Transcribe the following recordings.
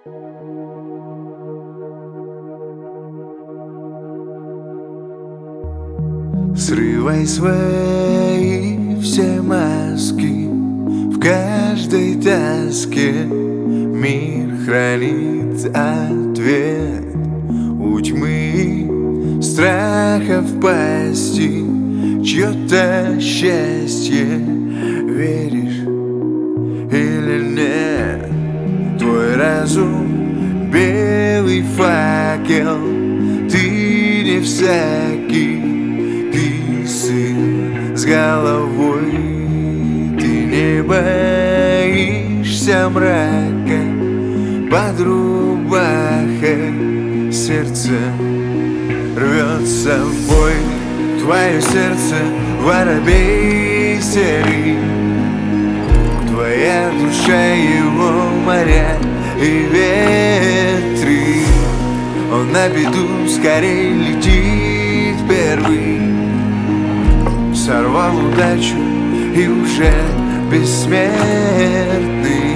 Срывай свои все маски, в каждой тоске мир хранит ответ. У тьмы страха в пасти чье-то счастье, веришь или нет? Твой разум белый факел, ты не всякий, ты сын с головой. Ты не боишься мрака под рубахой, сердце рвется в бой. Твое сердце воробей серый, твоя душа его моря и ветры. Он на беду скорей летит первый, сорвал удачу и уже бессмертный.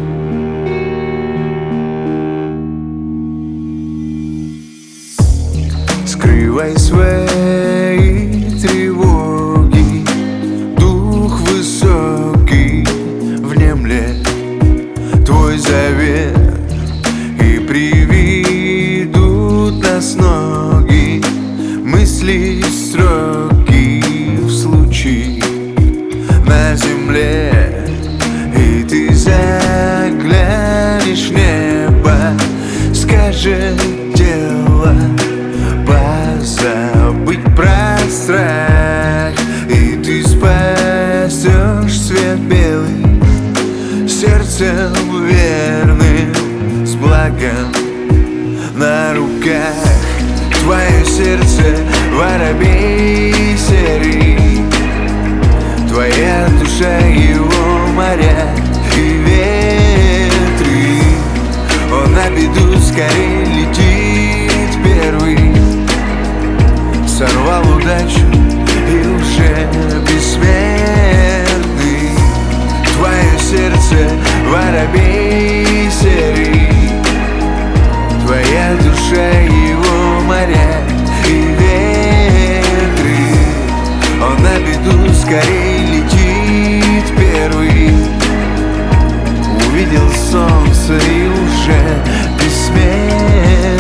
Скрывай свои тревоги, дух высокий внемлет твой завет, и приведут нас ноги мысли строки в случай на земле. И ты заглянешь в небо, скажет тело позабыть про страх, и ты спасешь свет белый сердцем верным, с благом на руках. Твое сердце воробей серый, твоя душа его моря и ветры. Он на беду скорее летит первый, сорвал удачу и уже бессмертный. Твое сердце воробей серый, твоя душа его моря и ветры. Он на беду скорей летит первый, увидел солнце и уже бессмертный.